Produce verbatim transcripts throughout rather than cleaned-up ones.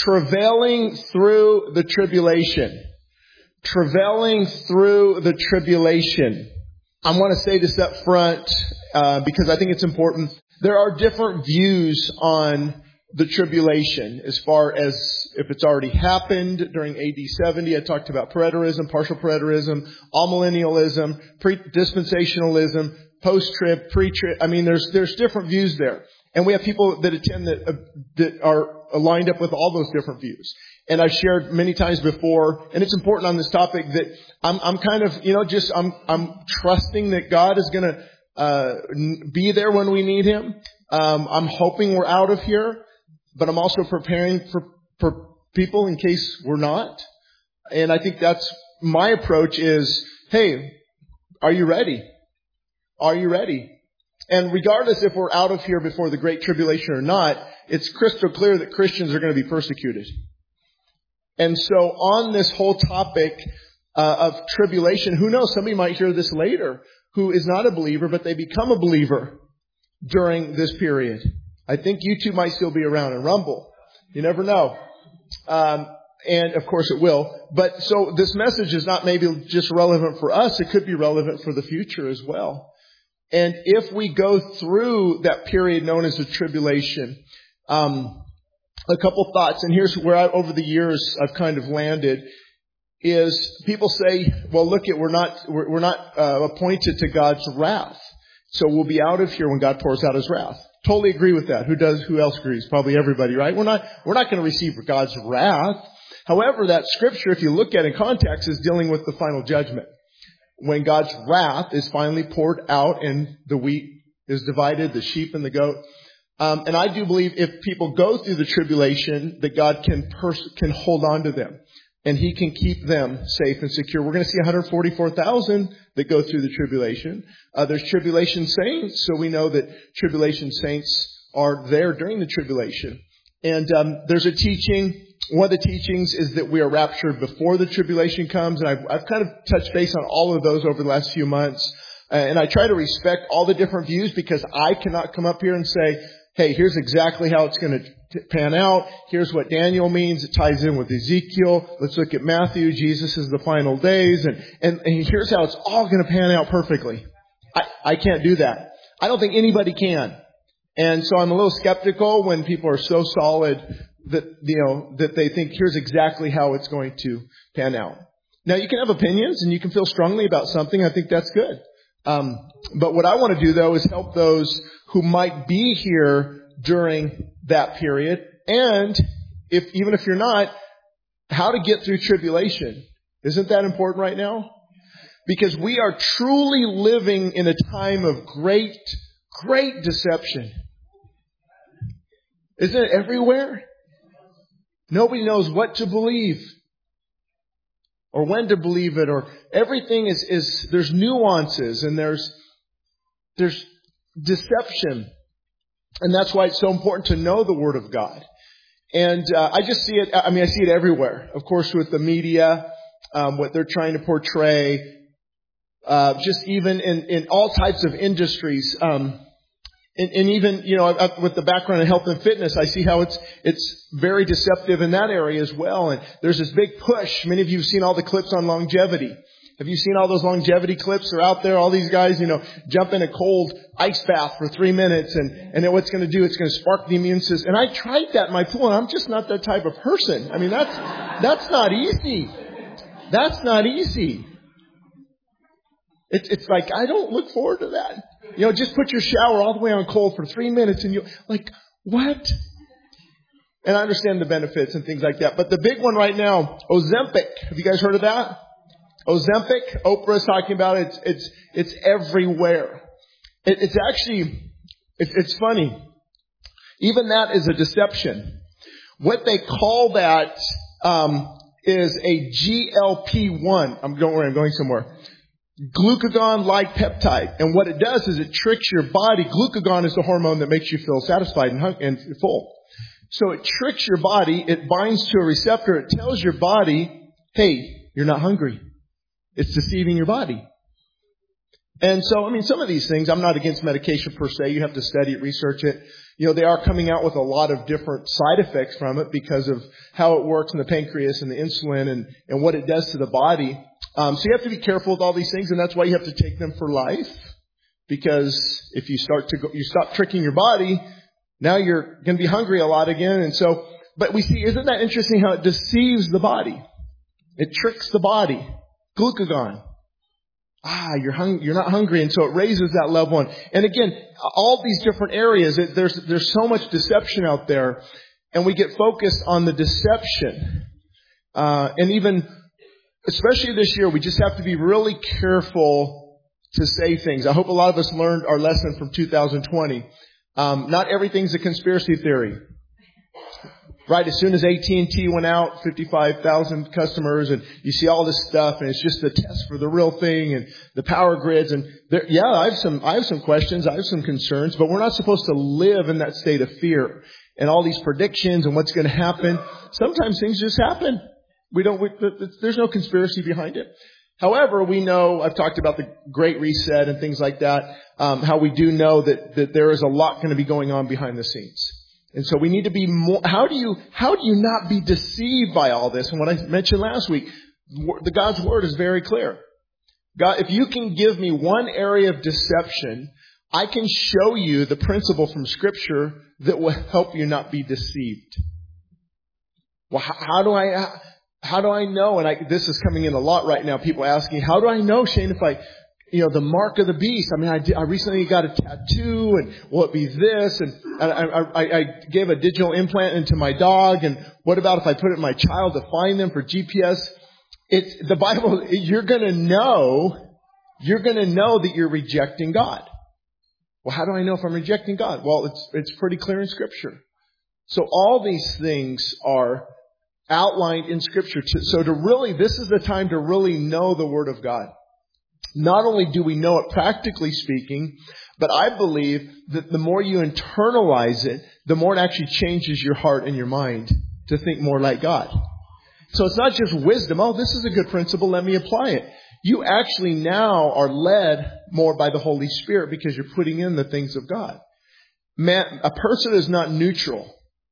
Travailing through the tribulation. Travailing through the tribulation. I want to say this up front uh, because I think it's important. There are different views on the tribulation as far as if it's already happened during A D seventy. I talked about preterism, partial preterism, amillennialism, pre-dispensationalism, post-trib, pre-trib. I mean, there's there's different views there. And we have people that attend that, uh, that are lined up with all those different views. And I've shared many times before, and it's important on this topic that I'm, I'm kind of, you know, just, I'm, I'm trusting that God is going to, uh, be there when we need Him. Um, I'm hoping we're out of here, but I'm also preparing for, for people in case we're not. And I think that's my approach is, hey, are you ready? Are you ready? And regardless if we're out of here before the Great Tribulation or not, it's crystal clear that Christians are going to be persecuted. And so on this whole topic uh, of tribulation, who knows, somebody might hear this later who is not a believer, but they become a believer during this period. I think YouTube might still be around and Rumble. You never know. Um, and of course it will. But so this message is not maybe just relevant for us. It could be relevant for the future as well. And if we go through that period known as the tribulation, um, a couple thoughts, and here's where I, over the years I've kind of landed, is people say, well, look, it, we're not we're, we're not uh, appointed to God's wrath, so we'll be out of here when God pours out His wrath. Totally agree with that. Who does? Who else agrees? Probably everybody, right? We're not we're not going to receive God's wrath. However, that scripture, if you look at it in context, is dealing with the final judgment. When God's wrath is finally poured out and the wheat is divided, the sheep and the goat. Um, and I do believe if people go through the tribulation, that God can pers- can hold on to them. And He can keep them safe and secure. We're going to see one hundred forty-four thousand that go through the tribulation. Uh, there's tribulation saints, so we know that tribulation saints are there during the tribulation. And um, there's a teaching. One of the teachings is that we are raptured before the tribulation comes. And I've, I've kind of touched base on all of those over the last few months. Uh, and I try to respect all the different views because I cannot come up here and say, hey, here's exactly how it's going to pan out. Here's what Daniel means. It ties in with Ezekiel. Let's look at Matthew. Jesus is the final days. And, and, and here's how it's all going to pan out perfectly. I, I can't do that. I don't think anybody can. And so I'm a little skeptical when people are so solid that, you know, that they think here's exactly how it's going to pan out. Now, you can have opinions and you can feel strongly about something. I think that's good. Um, but what I want to do, though, is help those who might be here during that period. And if even if you're not, how to get through tribulation. Isn't that important right now? Because we are truly living in a time of great, great deception. Isn't it everywhere? Nobody knows what to believe or when to believe it, or everything is, is there's nuances and there's there's deception. And that's why it's so important to know the Word of God. And uh, I just see it, I mean, I see it everywhere. Of course, with the media, um, what they're trying to portray, uh, just even in, in all types of industries. Um, and, and even, you know, I, with the background in health and fitness, I see how it's it's very deceptive in that area as well. And there's this big push. Many of you have seen all the clips on longevity. Have you seen all those longevity clips that are out there? All these guys, you know, jump in a cold ice bath for three minutes and, and then what's going to do? It's going to spark the immune system. And I tried that in my pool and I'm just not that type of person. I mean, that's, that's not easy. That's not easy. It, it's like, I don't look forward to that. You know, just put your shower all the way on cold for three minutes and you like, what? And I understand the benefits and things like that. But the big one right now, Ozempic. Have you guys heard of that? Ozempic, Oprah's talking about it. It's it's, it's everywhere. It, it's actually, it, it's funny. Even that is a deception. What they call that um, is a G L P one. I'm don't worry, I'm going somewhere. Glucagon-like peptide. And what it does is it tricks your body. Glucagon is the hormone that makes you feel satisfied and, hung- and full. So it tricks your body. It binds to a receptor. It tells your body, hey, you're not hungry. It's deceiving your body. And so, I mean, some of these things, I'm not against medication per se. You have to study it, research it. You know, they are coming out with a lot of different side effects from it because of how it works in the pancreas and the insulin and, and what it does to the body. Um, so you have to be careful with all these things, and that's why you have to take them for life. Because if you start to go, you stop tricking your body, now you're going to be hungry a lot again. And so, but we see, isn't that interesting how it deceives the body? It tricks the body. Glucagon. Ah, you're hung, you're not hungry. And so it raises that level. And, and again, all these different areas, it, there's, there's so much deception out there. And we get focused on the deception. Uh, and even, especially this year, we just have to be really careful to say things. I hope a lot of us learned our lesson from two thousand twenty. Um, not everything's a conspiracy theory. Right, as soon as A T and T went out, fifty-five thousand customers, and you see all this stuff, and it's just a test for the real thing, and the power grids, and there, yeah, I have some, I have some questions, I have some concerns, but we're not supposed to live in that state of fear, and all these predictions and what's going to happen. Sometimes things just happen. We don't, we, there's no conspiracy behind it. However, we know, I've talked about the Great Reset and things like that, um, how we do know that, that there is a lot going to be going on behind the scenes. And so we need to be more, how do you, how do you not be deceived by all this? And what I mentioned last week, the God's Word is very clear. God, if you can give me one area of deception, I can show you the principle from Scripture that will help you not be deceived. Well, how, how do I, how do I know? And I, this is coming in a lot right now. People asking, how do I know, Shane, if I, you know, the mark of the beast? I mean, I, did, I recently got a tattoo, and will it be this? And I, I, I gave a digital implant into my dog. And what about if I put it in my child to find them for G P S? It's the Bible. You're going to know, you're going to know that you're rejecting God. Well, how do I know if I'm rejecting God? Well, it's, it's pretty clear in Scripture. So all these things are outlined in Scripture. So to really, this is the time to really know the Word of God. Not only do we know it practically speaking, but I believe that the more you internalize it, the more it actually changes your heart and your mind to think more like God. So it's not just wisdom. Oh, this is a good principle. Let me apply it. You actually now are led more by the Holy Spirit because you're putting in the things of God. Man, a person is not neutral.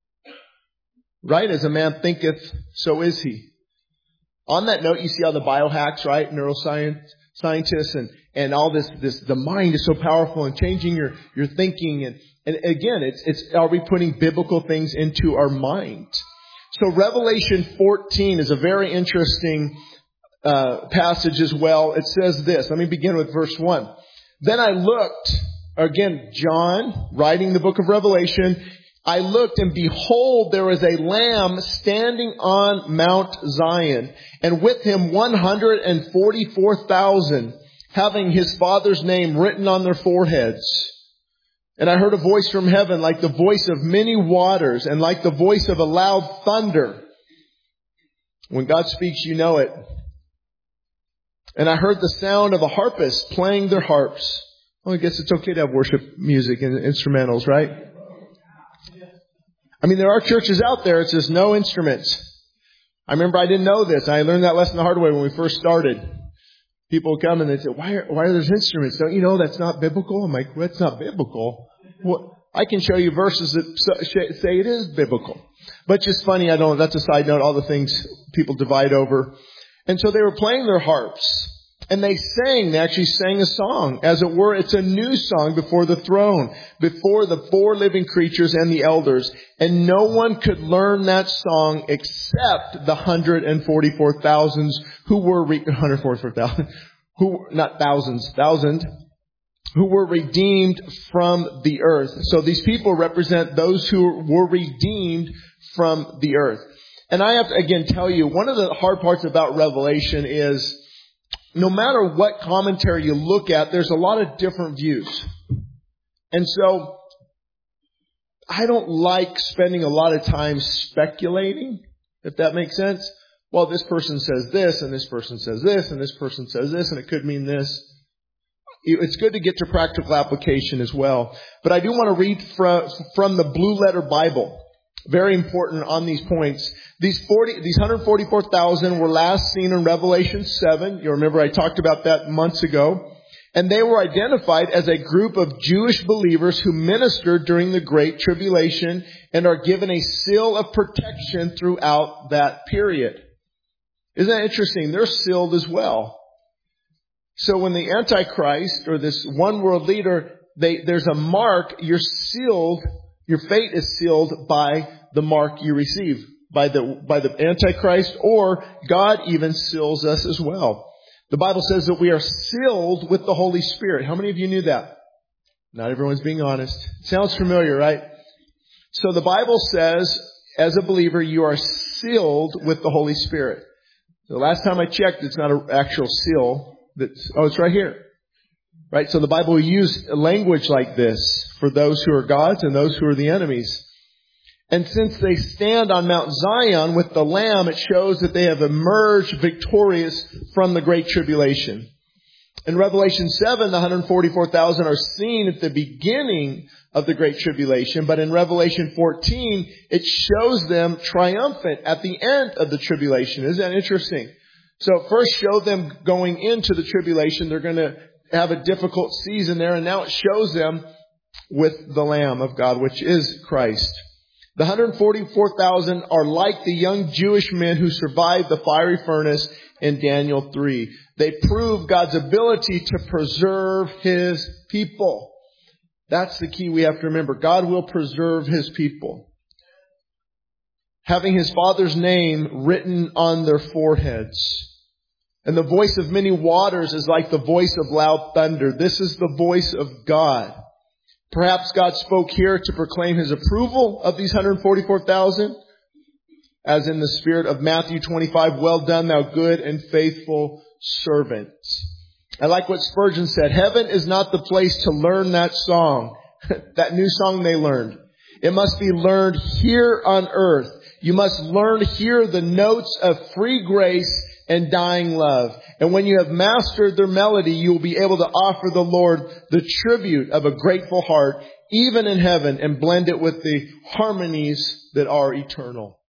Right? As a man thinketh, so is he. On that note, you see how the biohacks, right? Neuroscience, scientists and, and all this, this, the mind is so powerful in changing your, your thinking. And, and again, it's, it's, are we putting biblical things into our mind? So Revelation fourteen is a very interesting, uh, passage as well. It says this. Let me begin with verse one. Then I looked, again, John, writing the book of Revelation, I looked, and behold, there was a lamb standing on Mount Zion, and with him one hundred forty-four thousand, having his Father's name written on their foreheads. And I heard a voice from heaven like the voice of many waters, and like the voice of a loud thunder. When God speaks, you know it. And I heard the sound of a harpist playing their harps. Well, I guess it's okay to have worship music and instrumentals, right? I mean, there are churches out there, it says no instruments. I remember I didn't know this. I learned that lesson the hard way when we first started. People would come and they'd say, why are, why are there instruments? Don't you know that's not biblical? I'm like, well, that's not biblical. Well, I can show you verses that say it is biblical. But just funny, I don't, that's a side note, all the things people divide over. And so they were playing their harps. And they sang, they actually sang a song. As it were, it's a new song before the throne, before the four living creatures and the elders. And no one could learn that song except the one hundred forty-four thousands who were, re- one hundred forty-four thousand, who, not thousands, thousand, who were redeemed from the earth. So these people represent those who were redeemed from the earth. And I have to again tell you, one of the hard parts about Revelation is, no matter what commentary you look at, there's a lot of different views. And so, I don't like spending a lot of time speculating, if that makes sense. Well, this person says this, and this person says this, and this person says this, and it could mean this. It's good to get to practical application as well. But I do want to read from, from the Blue Letter Bible. Very important on these points. These forty, these one hundred forty-four thousand were last seen in Revelation seven. You remember I talked about that months ago. And they were identified as a group of Jewish believers who ministered during the Great Tribulation and are given a seal of protection throughout that period. Isn't that interesting? They're sealed as well. So when the Antichrist or this one world leader, they, there's a mark, you're sealed, your fate is sealed by the mark you receive, by the, by the Antichrist, or God even seals us as well. The Bible says that we are sealed with the Holy Spirit. How many of you knew that? Not everyone's being honest. Sounds familiar, right? So the Bible says, as a believer, you are sealed with the Holy Spirit. The last time I checked, it's not an actual seal. That's, oh, it's right here. Right? So the Bible will use language like this for those who are God's and those who are the enemies. And since they stand on Mount Zion with the Lamb, it shows that they have emerged victorious from the Great Tribulation. In Revelation seven, the one hundred forty-four thousand are seen at the beginning of the Great Tribulation. But in Revelation fourteen, it shows them triumphant at the end of the tribulation. Isn't that interesting? So first show them going into the tribulation. They're going to have a difficult season there. And now it shows them with the Lamb of God, which is Christ. The one hundred forty-four thousand are like the young Jewish men who survived the fiery furnace in Daniel three. They prove God's ability to preserve His people. That's the key we have to remember. God will preserve His people. Having His Father's name written on their foreheads. And the voice of many waters is like the voice of loud thunder. This is the voice of God. Perhaps God spoke here to proclaim His approval of these one hundred forty-four thousand, as in the spirit of Matthew twenty-five, well done, thou good and faithful servant. I like what Spurgeon said. Heaven is not the place to learn that song, that new song they learned. It must be learned here on earth. You must learn here the notes of free grace and dying love. And when you have mastered their melody, you will be able to offer the Lord the tribute of a grateful heart, even in heaven, and blend it with the harmonies that are eternal.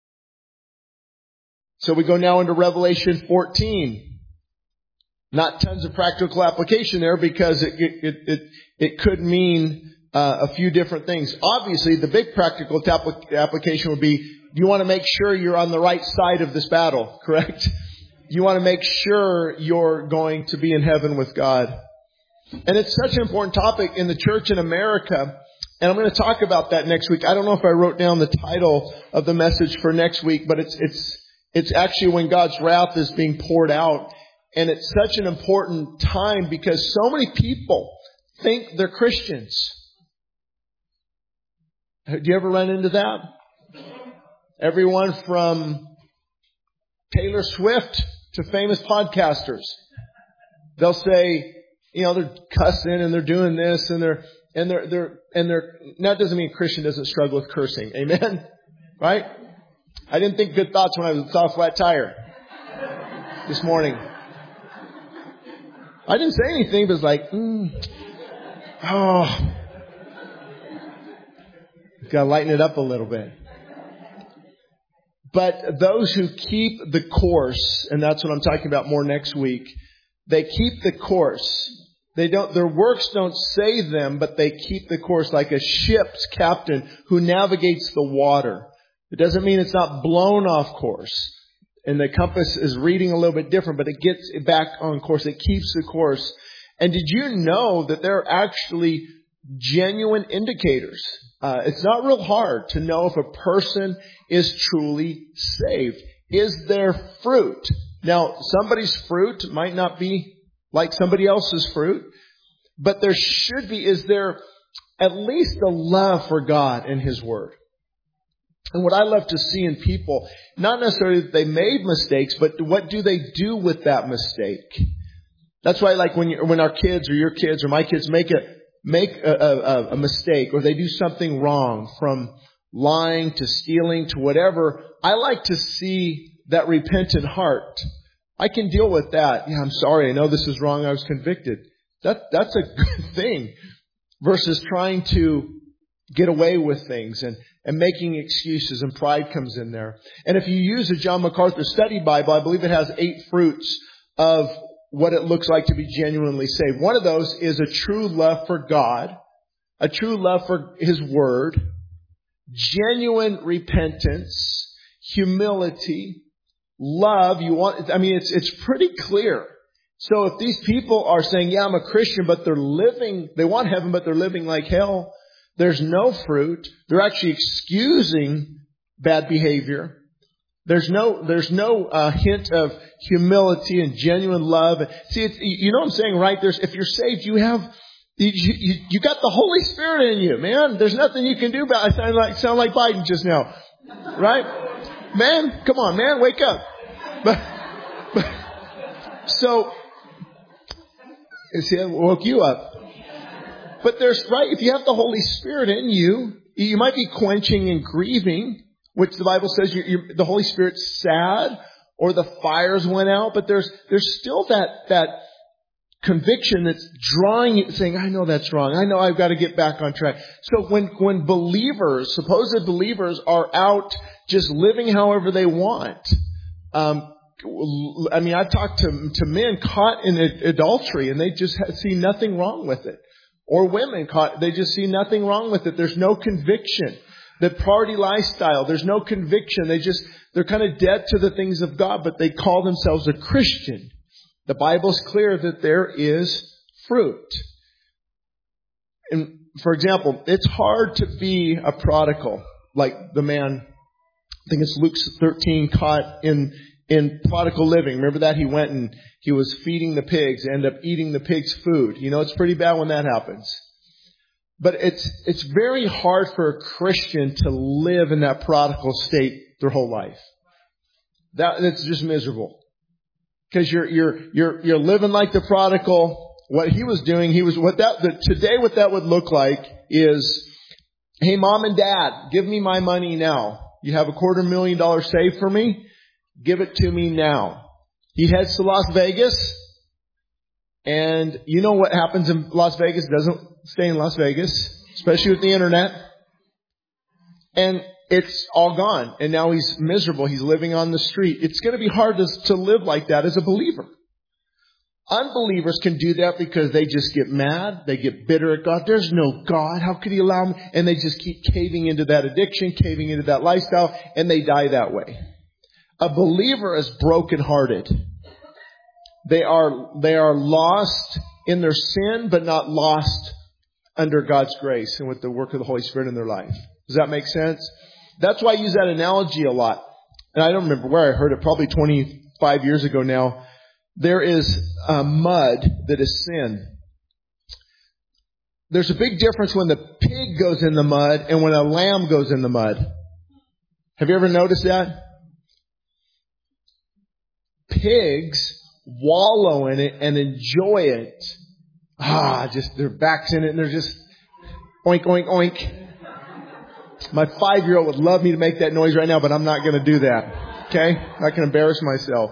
So we go now into Revelation fourteen. Not tons of practical application there because it it it, it could mean uh, a few different things. Obviously, the big practical application would be, you want to make sure you're on the right side of this battle, correct? You want to make sure you're going to be in heaven with God. And it's such an important topic in the church in America. And I'm going to talk about that next week. I don't know if I wrote down the title of the message for next week, but it's, it's, it's actually when God's wrath is being poured out. And it's such an important time because so many people think they're Christians. Do you ever run into that? Everyone from Taylor Swift to famous podcasters. They'll say, you know, they're cussing and they're doing this and they're, and they're, they're, and they're, that doesn't mean a Christian doesn't struggle with cursing. Amen? Right? I didn't think good thoughts when I saw a flat tire this morning. I didn't say anything, but it was like, mm, oh, got to lighten it up a little bit. But those who keep the course, and that's what I'm talking about more next week, they keep the course. They don't, their works don't save them, but they keep the course like a ship's captain who navigates the water. It doesn't mean it's not blown off course. And the compass is reading a little bit different, but it gets back on course. It keeps the course. And did you know that there are actually genuine indicators? Uh, it's not real hard to know if a person is truly saved. Is there fruit? Now, somebody's fruit might not be like somebody else's fruit, but there should be, is there at least a love for God and His Word? And what I love to see in people, not necessarily that they made mistakes, but what do they do with that mistake? That's why, like when you, when our kids or your kids or my kids make a make a, a, a mistake or they do something wrong, from lying to stealing to whatever, I like to see that repentant heart. I can deal with that. Yeah, I'm sorry. I know this is wrong. I was convicted. That that's a good thing versus trying to get away with things and, and making excuses, and pride comes in there. And if you use a John MacArthur Study Bible, I believe it has eight fruits of what it looks like to be genuinely saved. One of those is a true love for God, a true love for His Word, genuine repentance, humility, love. You want, I mean, it's, it's pretty clear. So if these people are saying, yeah, I'm a Christian, but they're living, they want heaven, but they're living like hell, there's no fruit. They're actually excusing bad behavior. There's no, there's no uh, hint of humility and genuine love. See, it's, you know what I'm saying, right? There's, if you're saved, you have, you, you, you got the Holy Spirit in you, man. There's nothing you can do about it. I sound like, sound like Biden just now, right? Man, come on, man, wake up. But, but so, see, I woke you up. But there's, right, if you have the Holy Spirit in you, you might be quenching and grieving, which the Bible says you're, you're, the Holy Spirit's sad, or the fires went out, but there's there's still that that conviction that's drawing you, saying, I know that's wrong. I know I've got to get back on track. So when when believers, supposed believers, are out just living however they want, um, I mean, I've talked to to men caught in adultery, and they just see nothing wrong with it, or women caught, they just see nothing wrong with it. There's no conviction. The party lifestyle, there's no conviction. They just, they're kind of dead to the things of God, but they call themselves a Christian. The Bible's clear that there is fruit. And for example, it's hard to be a prodigal, like the man, I think it's Luke thirteen, caught in, in prodigal living. Remember that? He went and he was feeding the pigs, ended up eating the pigs' food. You know, it's pretty bad when that happens. But it's it's very hard for a Christian to live in that prodigal state their whole life. That it's just miserable. Because you're you're you're you're living like the prodigal. What he was doing, he was what that the, today what that would look like is, hey, mom and dad, give me my money now. You have a quarter million dollars saved for me? Give it to me now. He heads to Las Vegas. And you know what happens in Las Vegas doesn't stay in Las Vegas, especially with the internet. And it's all gone. And now he's miserable. He's living on the street. It's going to be hard to, to live like that as a believer. Unbelievers can do that because they just get mad. They get bitter at God. There's no God. How could He allow me? And they just keep caving into that addiction, caving into that lifestyle, and they die that way. A believer is brokenhearted. They are, they are lost in their sin, but not lost under God's grace and with the work of the Holy Spirit in their life. Does that make sense? That's why I use that analogy a lot. And I don't remember where I heard it, probably twenty-five years ago now. There is uh, mud that is sin. There's a big difference when the pig goes in the mud and when a lamb goes in the mud. Have you ever noticed that? Pigs wallow in it and enjoy it. Ah, just their backs in it and they're just oink, oink, oink. My five-year-old would love me to make that noise right now, but I'm not going to do that. Okay? I can embarrass myself.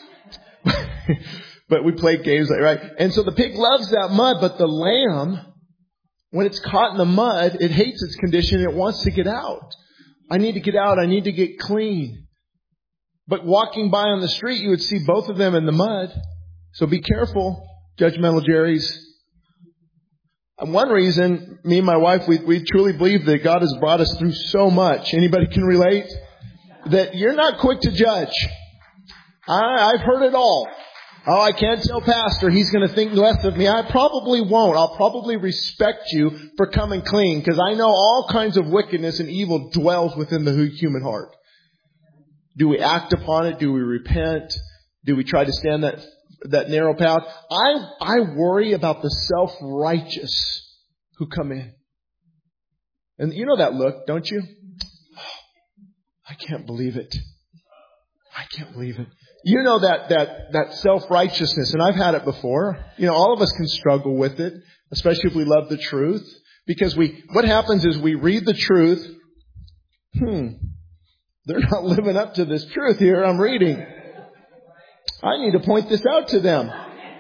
But we play games like, right? And so the pig loves that mud, but the lamb, when it's caught in the mud, it hates its condition. It wants to get out. I need to get out. I need to get clean. But walking by on the street, you would see both of them in the mud. So be careful, judgmental Jerry's. And one reason, me and my wife, we, we truly believe that God has brought us through so much. Anybody can relate? That you're not quick to judge. I, I've heard it all. Oh, I can't tell Pastor. He's going to think less of me. I probably won't. I'll probably respect you for coming clean because I know all kinds of wickedness and evil dwells within the human heart. Do we act upon it? Do we repent? Do we try to stand that that narrow path? I I worry about the self-righteous who come in. And you know that look, don't you? Oh, I can't believe it. I can't believe it. You know that that that self-righteousness, and I've had it before. You know, all of us can struggle with it, especially if we love the truth. Because we what happens is we read the truth. Hmm. They're not living up to this truth here I'm reading. I need to point this out to them.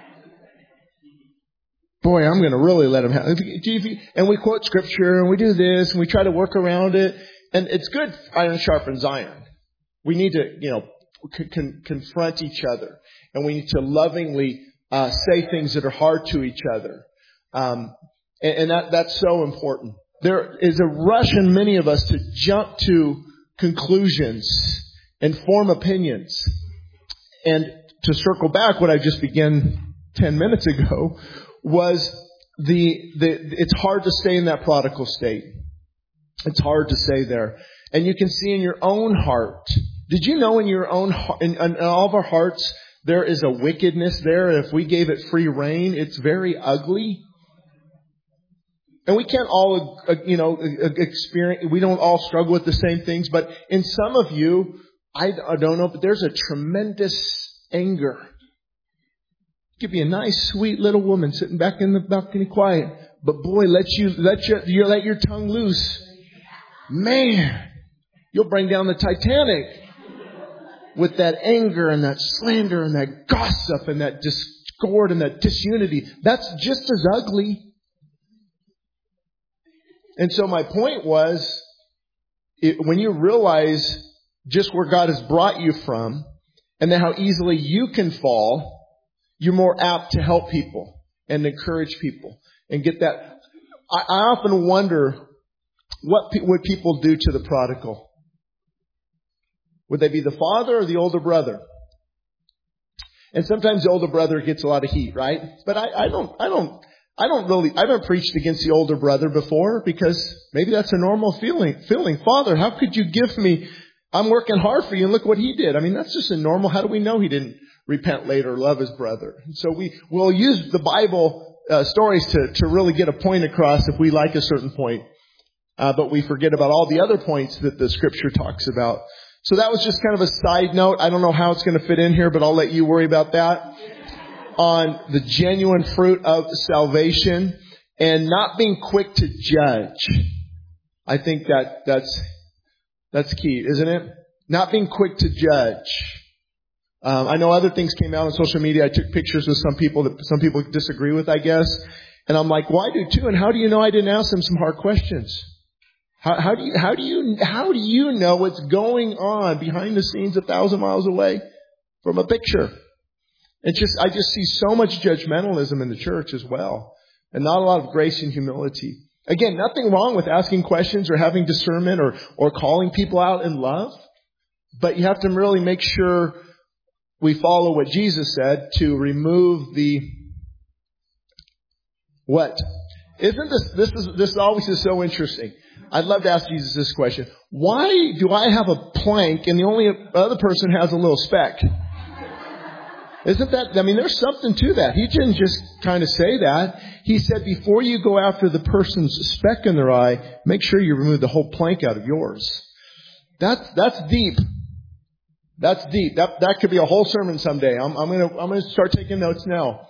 Boy, I'm going to really let them have it. And we quote scripture and we do this and we try to work around it. And it's good, iron sharpens iron. We need to, you know, con- confront each other. And we need to lovingly uh, say things that are hard to each other. Um, and, and that, that's so important. There is a rush in many of us to jump to conclusions and form opinions. And to circle back, what I just began ten minutes ago was the, the, it's hard to stay in that prodigal state. It's hard to stay there. And you can see in your own heart. Did you know in your own heart, in, in all of our hearts, there is a wickedness there? If we gave it free rein, it's very ugly. And we can't all, uh, you know, experience, we don't all struggle with the same things. But in some of you, I, I don't know, but there's a tremendous anger. It could be a nice, sweet little woman sitting back in the balcony quiet. But boy, let you, let your, you let your tongue loose. Man, you'll bring down the Titanic with that anger and that slander and that gossip and that discord and that disunity. That's just as ugly. And so my point was, it, when you realize just where God has brought you from and then how easily you can fall, you're more apt to help people and encourage people and get that. I, I often wonder, what pe- would people do to the prodigal? Would they be the father or the older brother? And sometimes the older brother gets a lot of heat, right? But I, I don't, I don't, I don't really, I haven't preached against the older brother before because maybe that's a normal feeling, feeling. Father, how could you give me, I'm working hard for you and look what he did. I mean, that's just a normal, how do we know he didn't repent later, love his brother? And so we will use the Bible uh, stories to, to really get a point across if we like a certain point. Uh, but we forget about all the other points that the scripture talks about. So that was just kind of a side note. I don't know how it's going to fit in here, but I'll let you worry about that. On the genuine fruit of salvation and not being quick to judge. I think that that's, that's key, isn't it? Not being quick to judge. Um, I know other things came out on social media. I took pictures with some people that some people disagree with, I guess. And I'm like, well, I do too. And how do you know I didn't ask them some hard questions? How, how do you, how do you, how do you know what's going on behind the scenes a thousand miles away from a picture? It's just, I just see so much judgmentalism in the church as well. And not a lot of grace and humility. Again, nothing wrong with asking questions or having discernment or, or calling people out in love. But you have to really make sure we follow what Jesus said to remove the, what? Isn't this, this is, this always is so interesting. I'd love to ask Jesus this question. Why do I have a plank and the only other person has a little speck? Isn't that, I mean, there's something to that. He didn't just kind of say that. He said, before you go after the person's speck in their eye, make sure you remove the whole plank out of yours. That's, that's deep. That's deep. That, that could be a whole sermon someday. I'm, I'm gonna, I'm gonna start taking notes now.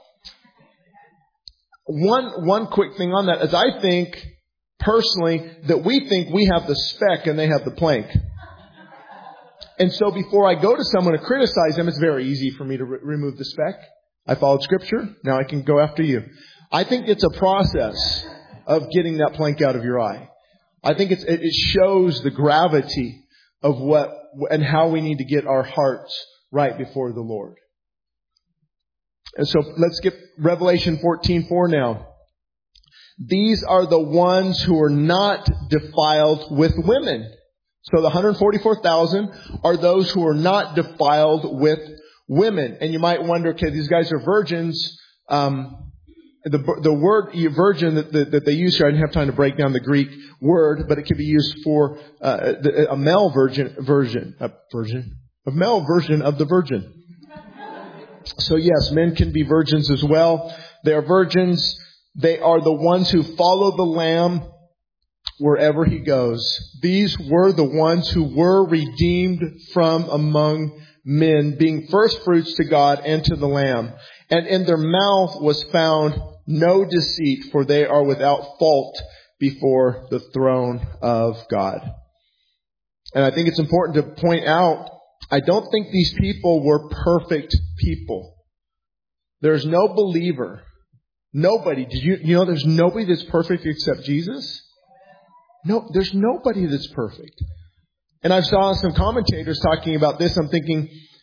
One, one quick thing on that is I think, personally, that we think we have the speck and they have the plank. And so before I go to someone to criticize them, it's very easy for me to re- remove the speck. I followed scripture. Now I can go after you. I think it's a process of getting that plank out of your eye. I think it's, it shows the gravity of what and how we need to get our hearts right before the Lord. And so let's get Revelation fourteen four now. These are the ones who are not defiled with women. So the one hundred forty-four thousand are those who are not defiled with women. And you might wonder, okay, these guys are virgins. Um, the the word virgin that, that, that they use here, I didn't have time to break down the Greek word, but it could be used for uh, the, a male virgin version, a virgin, a male version of the virgin. So yes, men can be virgins as well. They are virgins. They are the ones who follow the Lamb wherever he goes. These were the ones who were redeemed from among men, being first fruits to God and to the Lamb. And in their mouth was found no deceit, for they are without fault before the throne of God. And I think it's important to point out, I don't think these people were perfect people. There's no believer. Nobody. Did you, you know, there's nobody that's perfect except Jesus? No, there's nobody that's perfect. And I saw some commentators talking about this. I'm thinking,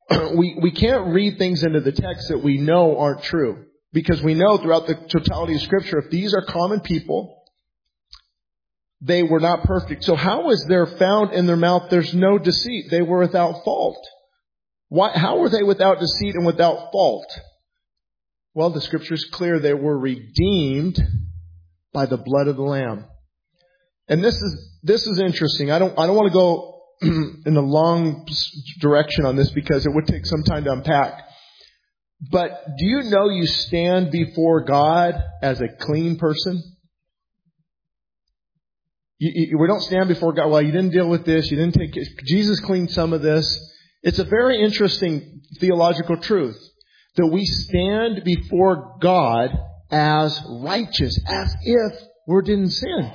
we, we can't read things into the text that we know aren't true. Because we know throughout the totality of Scripture, if these are common people, they were not perfect. So how is there found in their mouth there's no deceit? They were without fault. Why, how were they without deceit and without fault? Well, the Scripture is clear. They were redeemed by the blood of the Lamb. And this is this is interesting. I don't I don't want to go in a long direction on this because it would take some time to unpack. But do you know you stand before God as a clean person? You, you, we don't stand before God, well, you didn't deal with this, you didn't take it. Jesus cleaned some of this. It's a very interesting theological truth that we stand before God as righteous, as if we didn't sin.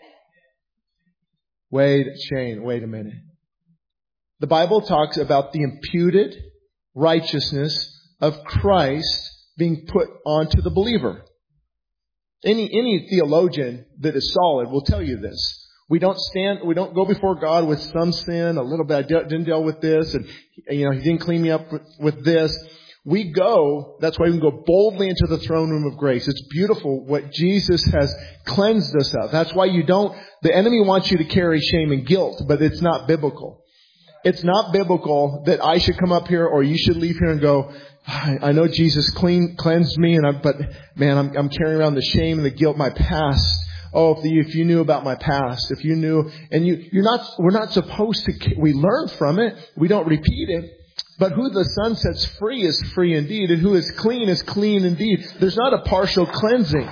Wait, Shane, wait a minute. The Bible talks about the imputed righteousness of Christ being put onto the believer. Any any theologian that is solid will tell you this. We don't stand, we don't go before God with some sin, a little bit, I didn't deal with this, and you know, He didn't clean me up with, with this. We go, that's why we can go boldly into the throne room of grace. It's beautiful what Jesus has cleansed us of. That's why you don't, the enemy wants you to carry shame and guilt, but it's not biblical. It's not biblical that I should come up here or you should leave here and go, I know Jesus clean, cleansed me, and I, but man, I'm, I'm carrying around the shame and the guilt, my past. Oh, if you, if you knew about my past, if you knew, and you, you're not, we're not supposed to, we learn from it. We don't repeat it. But who the Son sets free is free indeed, and who is clean is clean indeed. There's not a partial cleansing.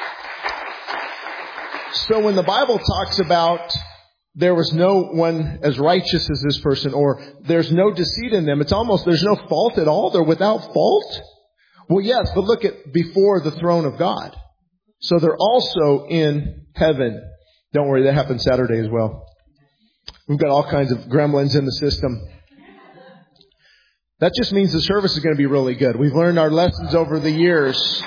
So when the Bible talks about there was no one as righteous as this person, or there's no deceit in them, it's almost there's no fault at all. They're without fault. Well, yes, but look at before the throne of God. So they're also in heaven. Don't worry, that happened Saturday as well. We've got all kinds of gremlins in the system. That just means the service is going to be really good. We've learned our lessons over the years.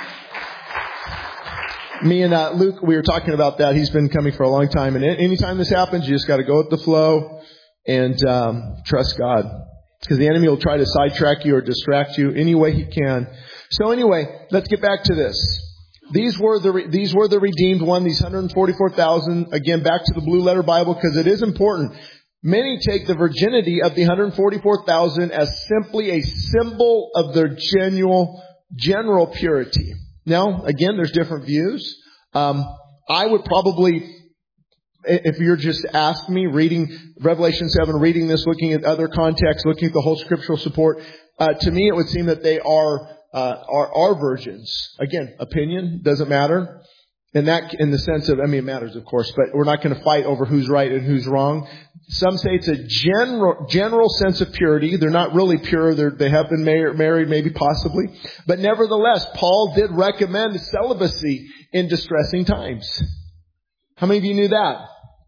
Me and uh, Luke, we were talking about that. He's been coming for a long time. And anytime this happens, you just got to go with the flow and um, trust God. Because the enemy will try to sidetrack you or distract you any way he can. So anyway, let's get back to this. These were the re- these were the redeemed one, these one hundred forty-four thousand. Again, back to the Blue Letter Bible, because it is important. Many take the virginity of the one hundred forty-four thousand as simply a symbol of their genuine, general purity. Now, again, there's different views. Um, I would probably, if you're just asked me, reading Revelation seven, reading this, looking at other contexts, looking at the whole scriptural support, uh, to me it would seem that they are, uh, are, are virgins. Again, opinion doesn't matter. In that, in the sense of, I mean, it matters, of course, but we're not going to fight over who's right and who's wrong. Some say it's a general, general sense of purity. They're not really pure. They're, they have been mar- married, maybe, possibly. But nevertheless, Paul did recommend celibacy in distressing times. How many of you knew that?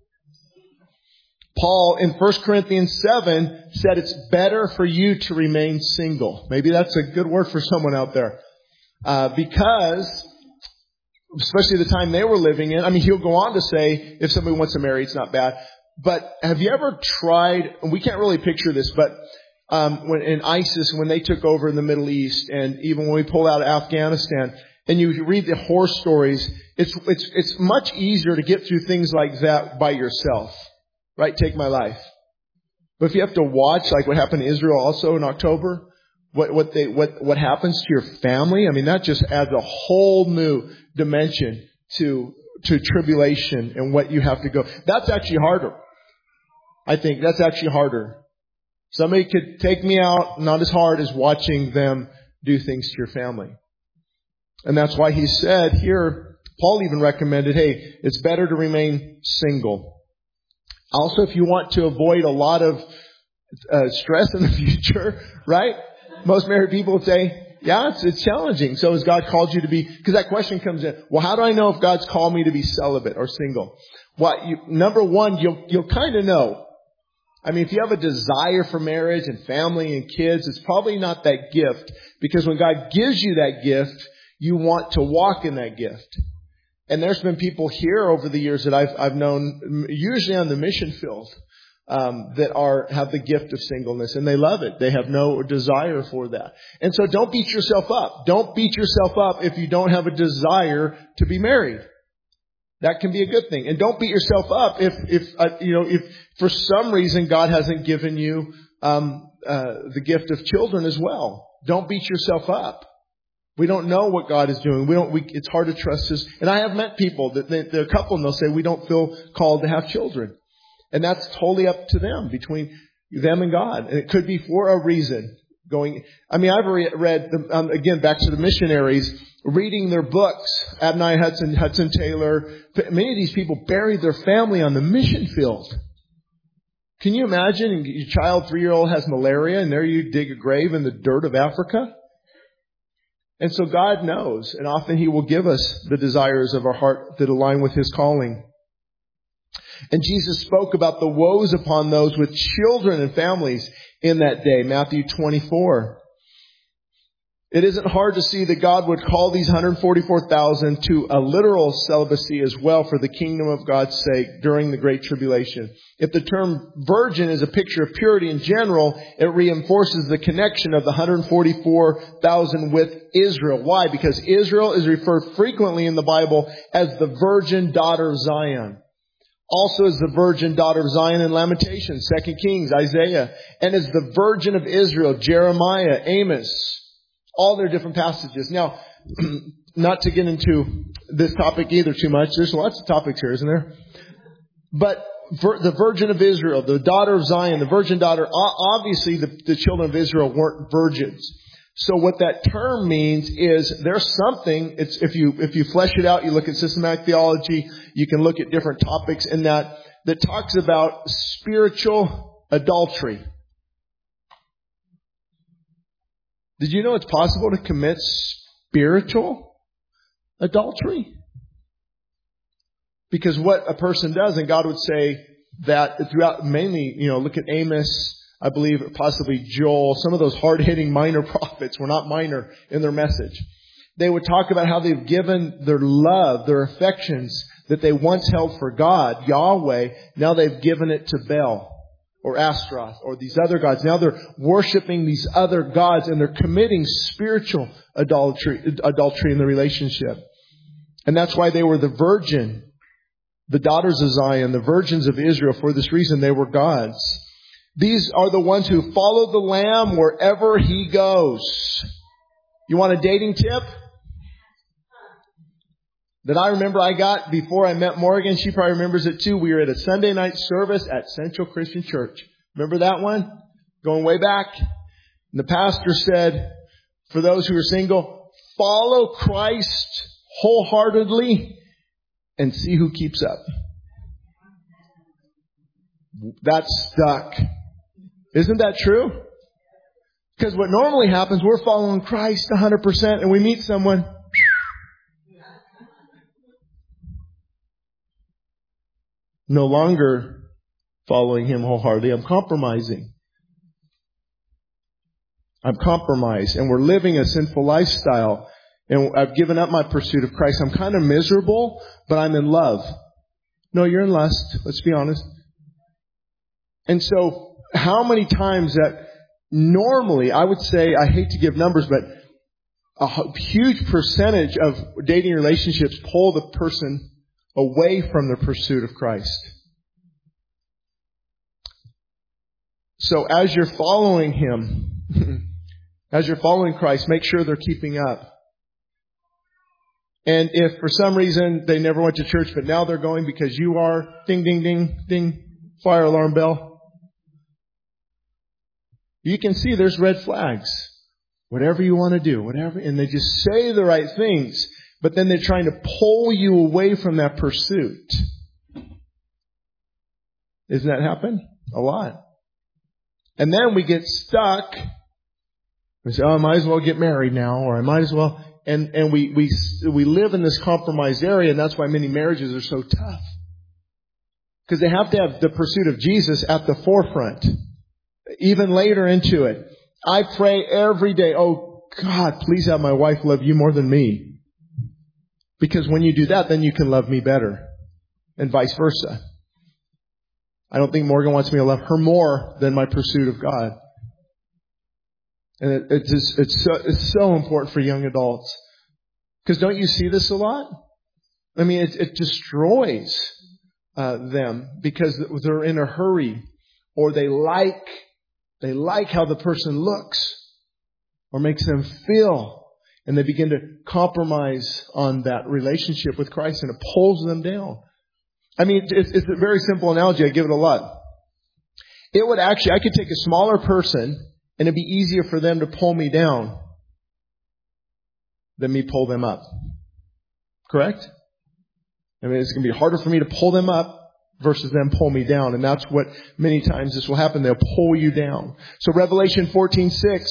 Paul, in First Corinthians seven, said it's better for you to remain single. Maybe that's a good word for someone out there. Uh, because... especially the time they were living in. I mean, he'll go on to say, if somebody wants to marry, it's not bad. But have you ever tried, and we can't really picture this, but um, when in ISIS, when they took over in the Middle East, and even when we pulled out of Afghanistan, and you read the horror stories, it's it's it's much easier to get through things like that by yourself. Right? Take my life. But if you have to watch, like what happened to Israel also in October, what what they what what happens to your family, I mean, that just adds a whole new dimension to to tribulation and what you have to go. That's actually harder. I think that's actually harder. Somebody could take me out, not as hard as watching them do things to your family. And that's why he said here, Paul even recommended, hey, it's better to remain single. Also, if you want to avoid a lot of uh, stress in the future, right? Most married people would say, yeah, it's, it's challenging. So has God called you to be, because that question comes in, well, how do I know if God's called me to be celibate or single? Well, you, number one, you'll, you'll kind of know. I mean, if you have a desire for marriage and family and kids, it's probably not that gift, because when God gives you that gift, you want to walk in that gift. And there's been people here over the years that I've, I've known, usually on the mission field, um, that are have the gift of singleness, and they love it. They have no desire for that. And so don't beat yourself up. Don't beat yourself up if you don't have a desire to be married. That can be a good thing. And don't beat yourself up if, if uh, you know, if for some reason God hasn't given you um, uh, the gift of children as well. Don't beat yourself up. We don't know what God is doing. We don't. We, it's hard to trust His. And I have met people that they, they're a couple, and they'll say we don't feel called to have children, and that's totally up to them, between them and God. And it could be for a reason. Going. I mean, I've re- read the, um, again back to the missionaries, reading their books. Adoniram Hudson, Hudson Taylor. Many of these people buried their family on the mission field. Can you imagine? Your child, three-year-old, has malaria, and there you dig a grave in the dirt of Africa. And so God knows, and often He will give us the desires of our heart that align with His calling. And Jesus spoke about the woes upon those with children and families in that day, Matthew twenty-four. It isn't hard to see that God would call these one hundred forty-four thousand to a literal celibacy as well for the kingdom of God's sake during the Great Tribulation. If the term virgin is a picture of purity in general, it reinforces the connection of the one hundred forty-four thousand with Israel. Why? Because Israel is referred frequently in the Bible as the virgin daughter of Zion. Also as the virgin daughter of Zion in Lamentations, Second Kings, Isaiah. And as the virgin of Israel, Jeremiah, Amos. All their different passages. Now, not to get into this topic either too much. There's lots of topics here, isn't there? But vir- the virgin of Israel, the daughter of Zion, the virgin daughter, obviously the, the children of Israel weren't virgins. So what that term means is there's something, it's, if you, if you flesh it out, you look at systematic theology, you can look at different topics in that, that talks about spiritual adultery. Did you know it's possible to commit spiritual adultery? Because what a person does, and God would say that throughout, mainly, you know, look at Amos, I believe possibly Joel, some of those hard-hitting minor prophets were not minor in their message. They would talk about how they've given their love, their affections that they once held for God, Yahweh, now they've given it to Baal. Or Astaroth, or these other gods. Now they're worshiping these other gods, and they're committing spiritual adultery, adultery in the relationship. And that's why they were the virgin, the daughters of Zion, the virgins of Israel. For this reason, they were gods. These are the ones who follow the Lamb wherever He goes. You want a dating tip? That I remember I got before I met Morgan. She probably remembers it too. We were at a Sunday night service at Central Christian Church. Remember that one? Going way back. And the pastor said, for those who are single, follow Christ wholeheartedly and see who keeps up. That stuck. Isn't that true? Because what normally happens, we're following Christ one hundred percent and we meet someone. No longer following Him wholeheartedly. I'm compromising. I'm compromised. And we're living a sinful lifestyle. And I've given up my pursuit of Christ. I'm kind of miserable, but I'm in love. No, you're in lust. Let's be honest. And so, how many times that normally, I would say, I hate to give numbers, but a huge percentage of dating relationships pull the person away from the pursuit of Christ. So as you're following Him, as you're following Christ, make sure they're keeping up. And if for some reason they never went to church, but now they're going because you are, ding, ding, ding, ding, fire alarm bell. You can see there's red flags. Whatever you want to do, whatever, and they just say the right things. But then they're trying to pull you away from that pursuit. Doesn't that happen? A lot. And then we get stuck. We say, oh, I might as well get married now, or I might as well. And, and we, we, we live in this compromised area, and that's why many marriages are so tough. Because they have to have the pursuit of Jesus at the forefront. Even later into it. I pray every day, oh God, please have my wife love you more than me. Because when you do that, then you can love me better. And vice versa. I don't think Morgan wants me to love her more than my pursuit of God. And it, it's just, it's so, it's so important for young adults. Because don't you see this a lot? I mean, it, it destroys uh, them because they're in a hurry, or they like they like how the person looks or makes them feel, and they begin to compromise on that relationship with Christ, and it pulls them down. I mean, it's, it's a very simple analogy. I give it a lot. It would actually, I could take a smaller person, and it'd be easier for them to pull me down than me pull them up. Correct? I mean, it's going to be harder for me to pull them up versus them pull me down. And that's what many times this will happen. They'll pull you down. So Revelation fourteen six.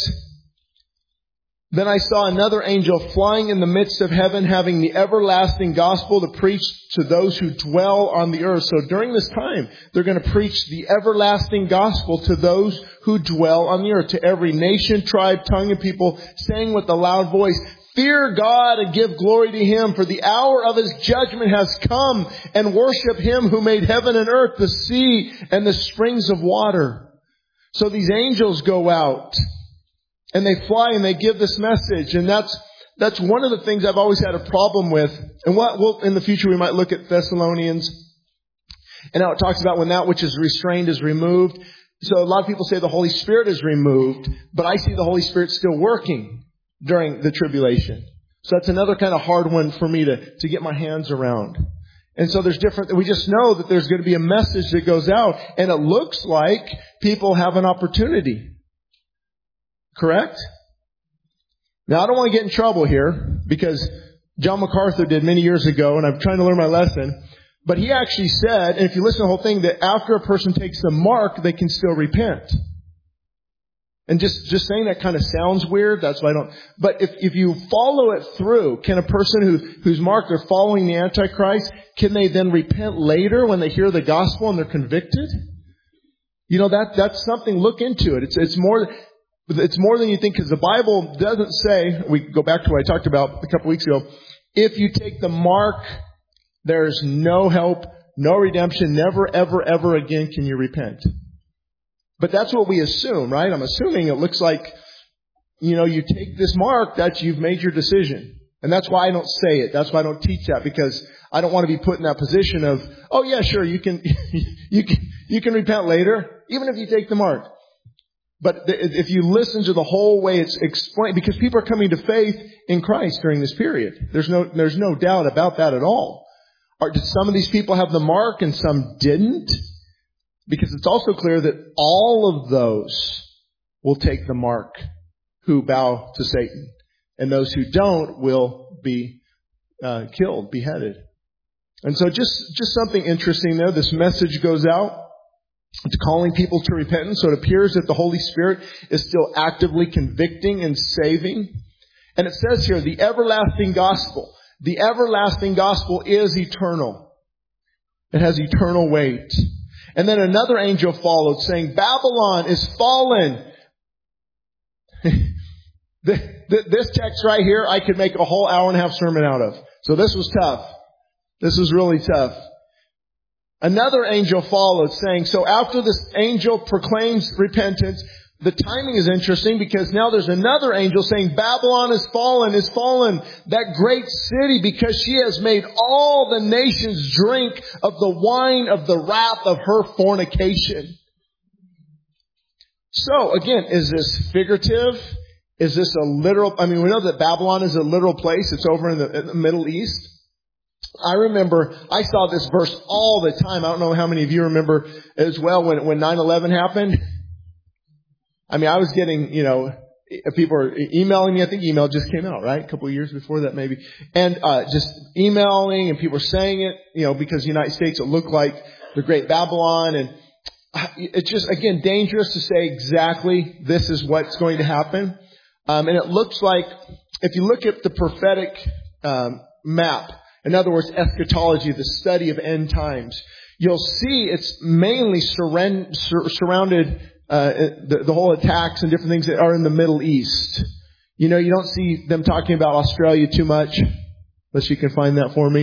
Then I saw another angel flying in the midst of heaven, having the everlasting gospel to preach to those who dwell on the earth. So during this time, they're going to preach the everlasting gospel to those who dwell on the earth, to every nation, tribe, tongue, and people, saying with a loud voice, "Fear God and give glory to Him, for the hour of His judgment has come, and worship Him who made heaven and earth, the sea, and the springs of water." So these angels go out, and they fly, and they give this message. And that's that's one of the things I've always had a problem with. And what we'll, in the future we might look at Thessalonians, and how it talks about when that which is restrained is removed. So a lot of people say the Holy Spirit is removed, but I see the Holy Spirit still working during the tribulation. So that's another kind of hard one for me to, to get my hands around. And so there's different, we just know that there's going to be a message that goes out, and it looks like people have an opportunity. Correct? Now, I don't want to get in trouble here, because John MacArthur did many years ago, and I'm trying to learn my lesson. But he actually said, and if you listen to the whole thing, that after a person takes the mark, they can still repent. And just, just saying that kind of sounds weird. That's why I don't. But if, if you follow it through, can a person who, who's marked, they're following the Antichrist, can they then repent later when they hear the gospel and they're convicted? You know, that, that's something, look into it. It's, it's more, it's more than you think, because the Bible doesn't say, we go back to what I talked about a couple weeks ago, if you take the mark, there's no help, no redemption, never, ever, ever again can you repent. But that's what we assume, right? I'm assuming it looks like, you know, you take this mark, that you've made your decision. And that's why I don't say it. That's why I don't teach that, because I don't want to be put in that position of, oh yeah, sure, you can, you can, you can repent later, even if you take the mark. But if you listen to the whole way it's explained, because people are coming to faith in Christ during this period. There's no, there's no doubt about that at all. Or did some of these people have the mark and some didn't? Because it's also clear that all of those will take the mark who bow to Satan. And those who don't will be uh, killed, beheaded. And so just, just something interesting there. This message goes out. It's calling people to repentance. So it appears that the Holy Spirit is still actively convicting and saving. And it says here, the everlasting gospel. The everlasting gospel is eternal. It has eternal weight. And then another angel followed, saying, "Babylon is fallen." This text right here, I could make a whole hour and a half sermon out of. So this was tough. This was really tough. Another angel followed, saying, so after this angel proclaims repentance, the timing is interesting, because now there's another angel saying, "Babylon is fallen, is fallen, that great city, because she has made all the nations drink of the wine of the wrath of her fornication." So again, is this figurative? Is this a literal? I mean, we know that Babylon is a literal place. It's over in the, in the Middle East. I remember, I saw this verse all the time. I don't know how many of you remember as well when, when nine eleven happened. I mean, I was getting, you know, people are emailing me. I think email just came out, right? A couple of years before that, maybe. And, uh, just emailing, and people were saying it, you know, because the United States, it looked like the Great Babylon. And it's just, again, dangerous to say exactly this is what's going to happen. Um, and it looks like, if you look at the prophetic, um, map, in other words, eschatology, the study of end times, you'll see it's mainly surrend, sur- surrounded Uh, the, the whole attacks and different things that are in the Middle East. You know, you don't see them talking about Australia too much, unless you can find that for me.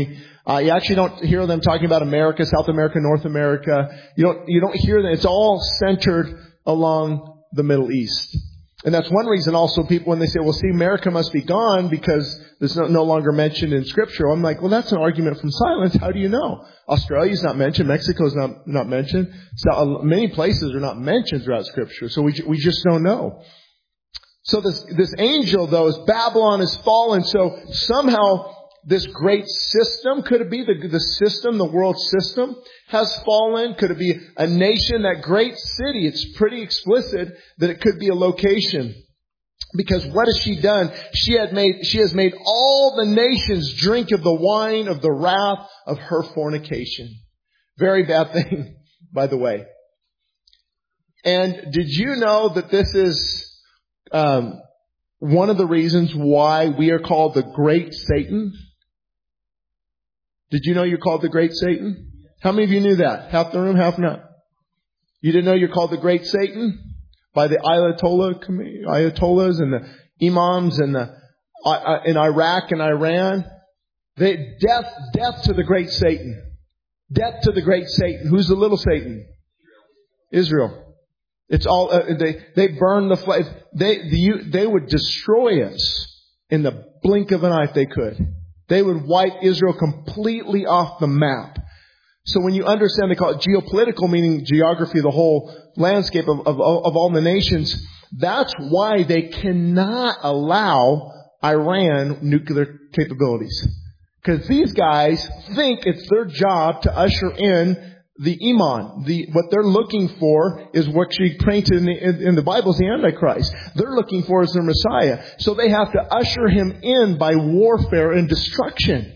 Uh, you actually don't hear them talking about America, South America, North America. You don't, you don't hear that. It's all centered along the Middle East. And that's one reason also people, when they say, well, see, America must be gone because it's no, no longer mentioned in Scripture. I'm like, well, that's an argument from silence. How do you know? Australia's not mentioned. Mexico's not, not mentioned. So, uh, many places are not mentioned throughout Scripture. So we, we just don't know. So this, this angel, though, is Babylon is fallen. So somehow this great system, could it be the, the system, the world system has fallen? Could it be a nation, that great city? It's pretty explicit that it could be a location. Because what has she done? She had made, she has made all the nations drink of the wine of the wrath of her fornication. Very bad thing, by the way. And did you know that this is um, one of the reasons why we are called the Great Satan? Did you know you're called the Great Satan? How many of you knew that? Half the room, half not. You didn't know you're called the Great Satan? By the Ayatollah, Ayatollahs and the Imams and the, uh, in Iraq and Iran. They, death, death to the Great Satan. Death to the Great Satan. Who's the little Satan? Israel. It's all, uh, they, they burn the flag. They, the, they would destroy us in the blink of an eye if they could. They would wipe Israel completely off the map. So when you understand, they call it geopolitical, meaning geography, the whole landscape of, of, of all the nations. That's why they cannot allow Iran nuclear capabilities. Because these guys think it's their job to usher in the Iman. The, what they're looking for is what she painted in the, in, in the Bible is the Antichrist. They're looking for is their Messiah. So they have to usher him in by warfare and destruction.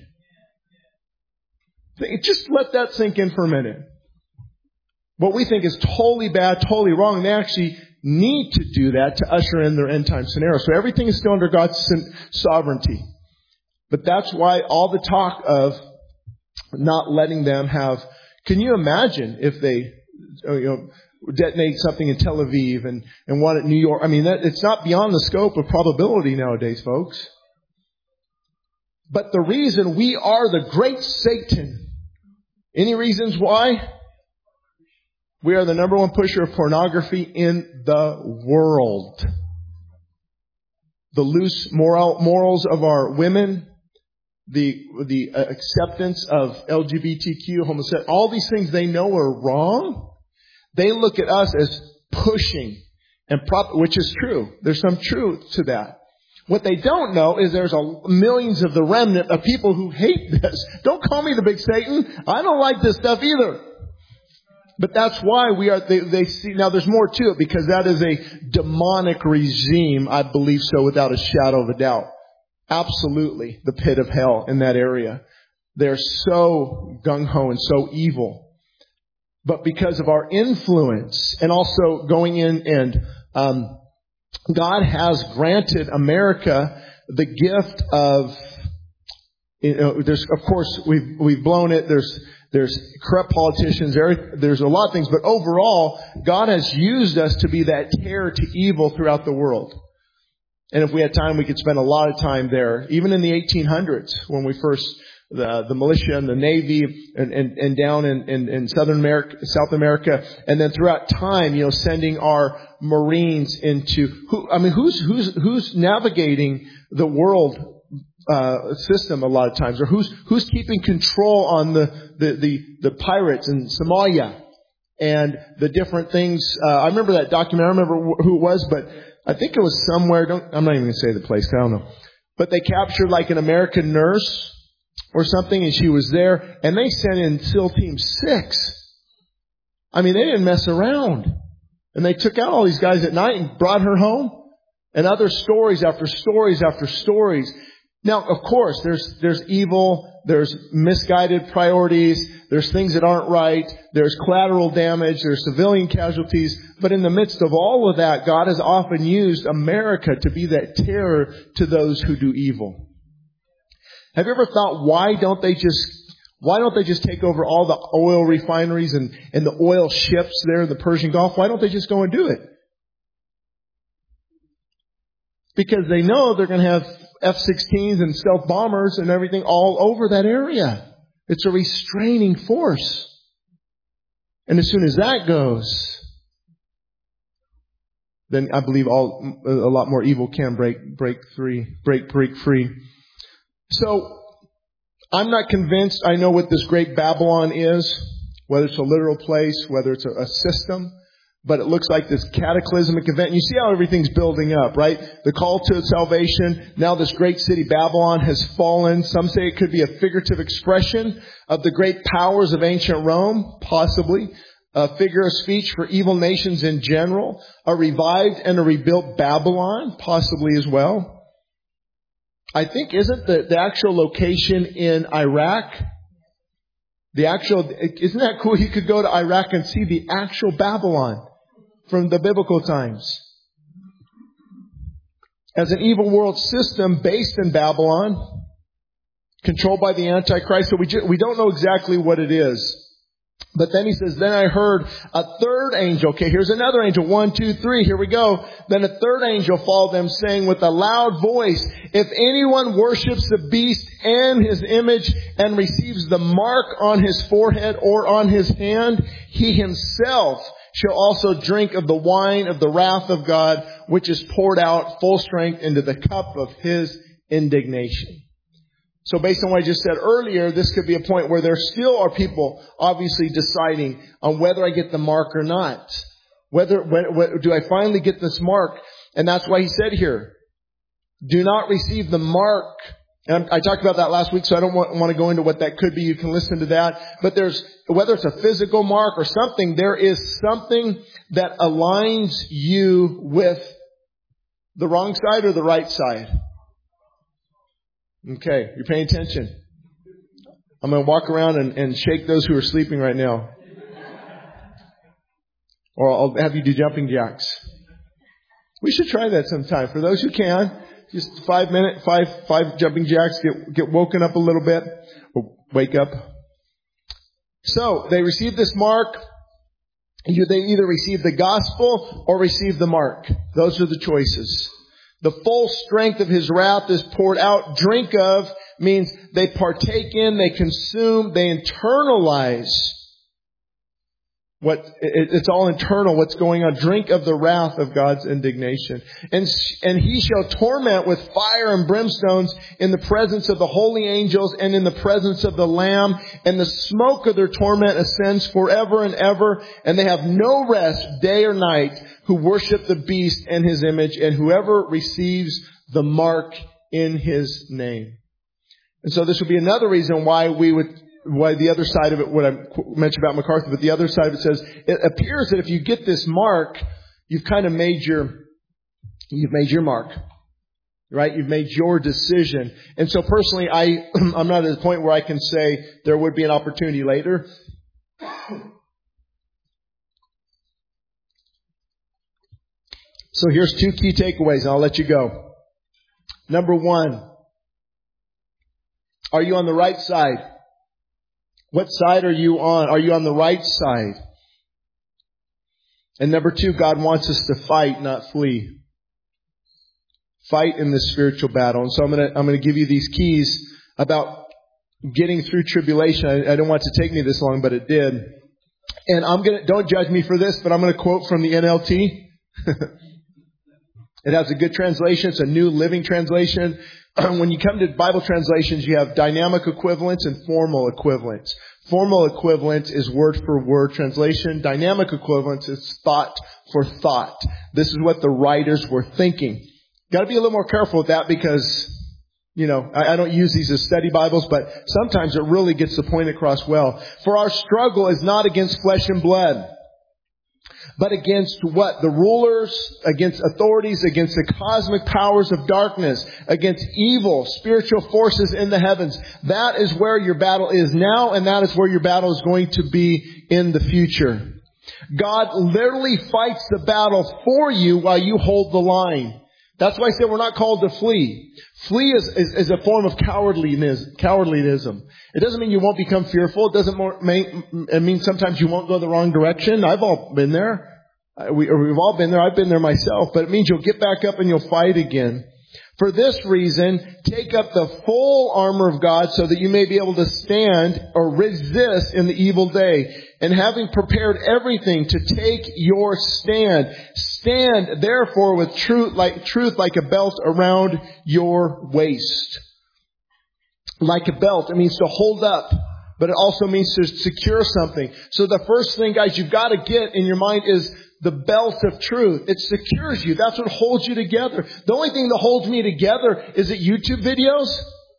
Just let that sink in for a minute. What we think is totally bad, totally wrong, they actually need to do that to usher in their end time scenario. So everything is still under God's sovereignty. But that's why all the talk of not letting them have, can you imagine if they, you know, detonate something in Tel Aviv and, and one at New York? I mean, that, it's not beyond the scope of probability nowadays, folks. But the reason we are the Great Satan, any reasons why? We are the number one pusher of pornography in the world. The loose moral, morals of our women, the the acceptance of L G B T Q, homosexual, all these things they know are wrong. They look at us as pushing, and prop, which is true. There's some truth to that. What they don't know is there's a millions of the remnant of people who hate this. Don't call me the big Satan. I don't like this stuff either. But that's why we are, they, they see, now there's more to it because that is a demonic regime. I believe so without a shadow of a doubt. Absolutely. The pit of hell in that area. They're so gung-ho and so evil. But because of our influence and also going in and, um, God has granted America the gift of, you know, there's, of course, we've, we've blown it. There's, there's corrupt politicians. There, there's a lot of things. But overall, God has used us to be that terror to evil throughout the world. And if we had time, we could spend a lot of time there. Even in the eighteen hundreds, when we first, the, the militia and the Navy and, and, and down in, in, in Southern America, South America. And then throughout time, you know, sending our Marines into, who, I mean, who's, who's, who's navigating the world, uh, system a lot of times, or who's, who's keeping control on the, the, the, the pirates in Somalia and the different things. Uh, I remember that documentary. I remember who it was, but I think it was somewhere. Don't, I'm not even going to say the place. I don't know. But they captured like an American nurse or something, and she was there, and they sent in SEAL Team six. I mean, they didn't mess around. And they took out all these guys at night and brought her home. And other stories after stories after stories. Now, of course, there's there's evil, there's misguided priorities, there's things that aren't right, there's collateral damage, there's civilian casualties. But in the midst of all of that, God has often used America to be that terror to those who do evil. Have you ever thought, why don't they just, why don't they just take over all the oil refineries and, and the oil ships there in the Persian Gulf? Why don't they just go and do it? Because they know they're going to have F sixteens and stealth bombers and everything all over that area. It's a restraining force. And as soon as that goes, then I believe all a lot more evil can break break free, break break free. So I'm not convinced I know what this great Babylon is, whether it's a literal place, whether it's a, a system, but it looks like this cataclysmic event. And you see how everything's building up, right? The call to salvation. Now this great city Babylon has fallen. Some say it could be a figurative expression of the great powers of ancient Rome, possibly. A figure of speech for evil nations in general. A revived and a rebuilt Babylon, possibly as well. I think, isn't the, the actual location in Iraq? The actual, isn't that cool? You could go to Iraq and see the actual Babylon from the biblical times. As an evil world system based in Babylon, controlled by the Antichrist. So we, ju- we don't know exactly what it is. But then he says, then I heard a third angel. Okay, here's another angel. One, two, three. Here we go. Then a third angel followed them, saying with a loud voice, if anyone worships the beast and his image and receives the mark on his forehead or on his hand, he himself shall also drink of the wine of the wrath of God, which is poured out full strength into the cup of his indignation. So based on what I just said earlier, this could be a point where there still are people obviously deciding on whether I get the mark or not. Whether, when, when, do I finally get this mark? And that's why he said here, do not receive the mark. And I talked about that last week, so I don't want, want to go into what that could be. You can listen to that. But there's, whether it's a physical mark or something, there is something that aligns you with the wrong side or the right side. Okay, you're paying attention. I'm going to walk around and, and shake those who are sleeping right now. Or I'll have you do jumping jacks. We should try that sometime. For those who can, just five minute, five, five jumping jacks, get, get woken up a little bit, or wake up. So, they receive this mark. They either receive the gospel or receive the mark. Those are the choices. The full strength of his wrath is poured out. Drink of means they partake in, they consume, they internalize. What it, it's all internal. What's going on? Drink of the wrath of God's indignation, and and he shall torment with fire and brimstones in the presence of the holy angels and in the presence of the Lamb. And the smoke of their torment ascends forever and ever, and they have no rest day or night who worship the beast and his image, and whoever receives the mark in his name. And so this would be another reason why we would. Why the other side of it, what I mentioned about MacArthur, but the other side of it says, it appears that if you get this mark, you've kind of made your, you've made your mark. Right? You've made your decision. And so personally, I, I'm not at a point where I can say there would be an opportunity later. So here's two key takeaways, and I'll let you go. Number one, are you on the right side? What side are you on? Are you on the right side? And number two, God wants us to fight, not flee. Fight in this spiritual battle. And so I'm going to, I'm going to give you these keys about getting through tribulation. I, I didn't want it to take me this long, but it did. And I'm going to, don't judge me for this, but I'm going to quote from the N L T. It has a good translation. It's a New Living Translation. When you come to Bible translations, you have dynamic equivalents and formal equivalents. Formal equivalent is word for word translation. Dynamic equivalence is thought for thought. This is what the writers were thinking. Got to be a little more careful with that because, you know, I, I don't use these as study Bibles, but sometimes it really gets the point across well. For our struggle is not against flesh and blood, but against what? The rulers, against authorities, against the cosmic powers of darkness, against evil spiritual forces in the heavens. That is where your battle is now, and that is where your battle is going to be in the future. God literally fights the battle for you while you hold the line. That's why I said we're not called to flee. Flee is, is, is a form of cowardliness, cowardliness. It doesn't mean you won't become fearful. It doesn't mean, it means sometimes you won't go the wrong direction. I've all been there. We, or we've all been there. I've been there myself. But it means you'll get back up and you'll fight again. For this reason, take up the full armor of God so that you may be able to stand or resist in the evil day. And having prepared everything to take your stand, stand therefore with truth like, truth like a belt around your waist. Like a belt, it means to hold up, but it also means to secure something. So the first thing, guys, you've got to get in your mind is the belt of truth. It secures you. That's what holds you together. The only thing that holds me together is it YouTube videos?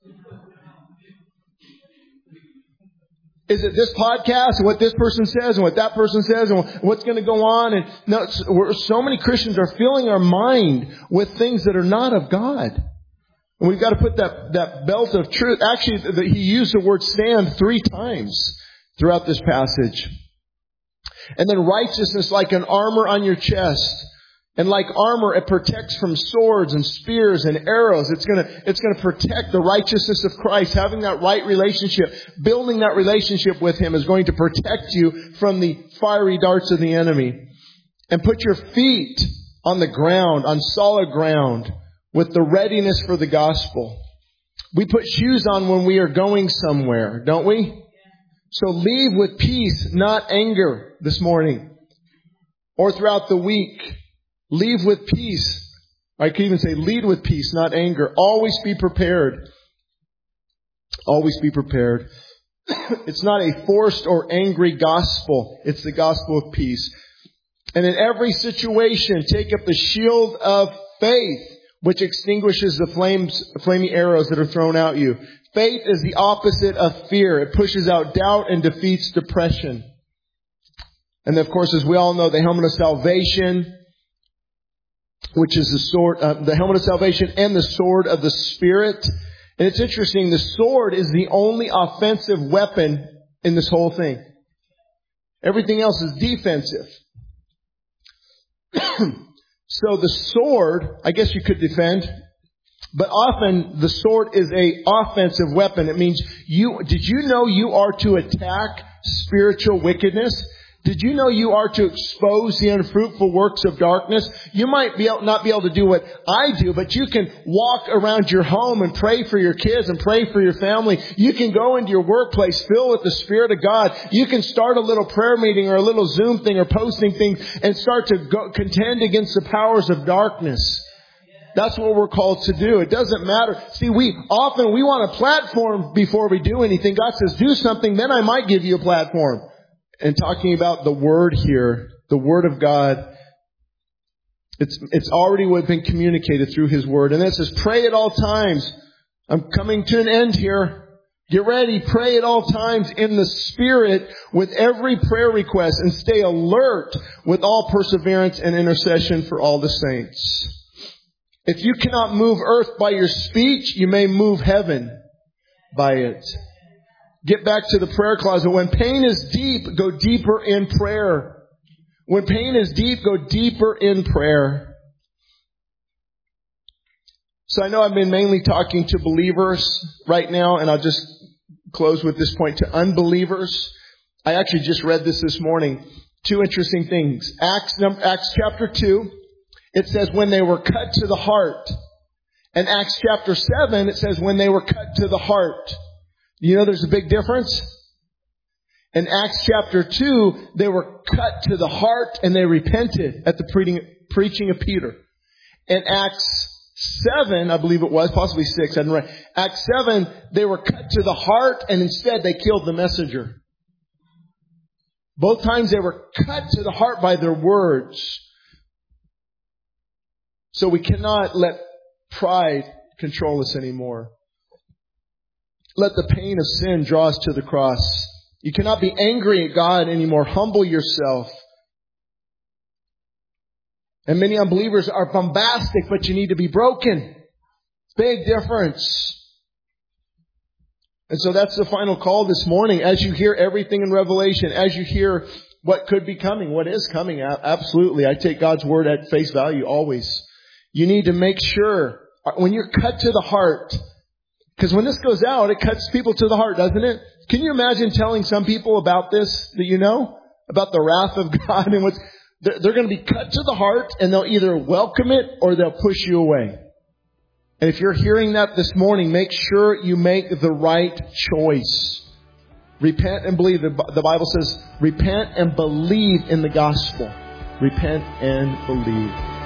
Is it this podcast and what this person says and what that person says and what's going to go on? And no, we're, so many Christians are filling our mind with things that are not of God. And we've got to put that, that belt of truth. Actually, the, he used the word stand three times throughout this passage. And then righteousness like an armor on your chest. And like armor, it protects from swords and spears and arrows. It's gonna, it's gonna protect the righteousness of Christ. Having that right relationship, building that relationship with Him is going to protect you from the fiery darts of the enemy. And put your feet on the ground, on solid ground, with the readiness for the gospel. We put shoes on when we are going somewhere, don't we? So leave with peace, not anger this morning. Or throughout the week. Leave with peace. I could even say lead with peace, not anger. Always be prepared. Always be prepared. It's not a forced or angry gospel. It's the gospel of peace. And in every situation, take up the shield of faith, which extinguishes the flames, flaming arrows that are thrown at you. Faith is the opposite of fear. It pushes out doubt and defeats depression. And of course, as we all know, the helmet of salvation, which is the sword, uh, the helmet of salvation and the sword of the Spirit. And it's interesting, the sword is the only offensive weapon in this whole thing. Everything else is defensive. So the sword, I guess you could defend. But often the sword is a offensive weapon. It means you, did you know you are to attack spiritual wickedness? Did you know you are to expose the unfruitful works of darkness? You might be able, not be able to do what I do, but you can walk around your home and pray for your kids and pray for your family. You can go into your workplace filled with the Spirit of God. You can start a little prayer meeting or a little Zoom thing or posting things and start to go, contend against the powers of darkness. That's what we're called to do. It doesn't matter. See, we often, we want a platform before we do anything. God says, do something, then I might give you a platform. And talking about the Word here, the Word of God, it's, it's already been communicated through His Word. And it says, pray at all times. I'm coming to an end here. Get ready. Pray at all times in the Spirit with every prayer request and stay alert with all perseverance and intercession for all the saints. If you cannot move earth by your speech, you may move heaven by it. Get back to the prayer closet. When pain is deep, go deeper in prayer. When pain is deep, go deeper in prayer. So I know I've been mainly talking to believers right now, and I'll just close with this point to unbelievers. I actually just read this this morning. Two interesting things. Acts, Acts chapter two, it says when they were cut to the heart. And Acts chapter seven, it says when they were cut to the heart. You know there's a big difference? In Acts chapter two, they were cut to the heart and they repented at the preaching, preaching of Peter. In Acts seven, I believe it was, possibly six, I didn't write. Acts seven, they were cut to the heart and instead they killed the messenger. Both times they were cut to the heart by their words. So we cannot let pride control us anymore. Let the pain of sin draw us to the cross. You cannot be angry at God anymore. Humble yourself. And many unbelievers are bombastic, but you need to be broken. Big difference. And so that's the final call this morning. As you hear everything in Revelation, as you hear what could be coming, what is coming, absolutely. I take God's word at face value always. You need to make sure when you're cut to the heart, because when this goes out, it cuts people to the heart, doesn't it? Can you imagine telling some people about this that you know? About the wrath of God and what's... They're, they're going to be cut to the heart and they'll either welcome it or they'll push you away. And if you're hearing that this morning, make sure you make the right choice. Repent and believe. The Bible says, repent and believe in the gospel. Repent and believe.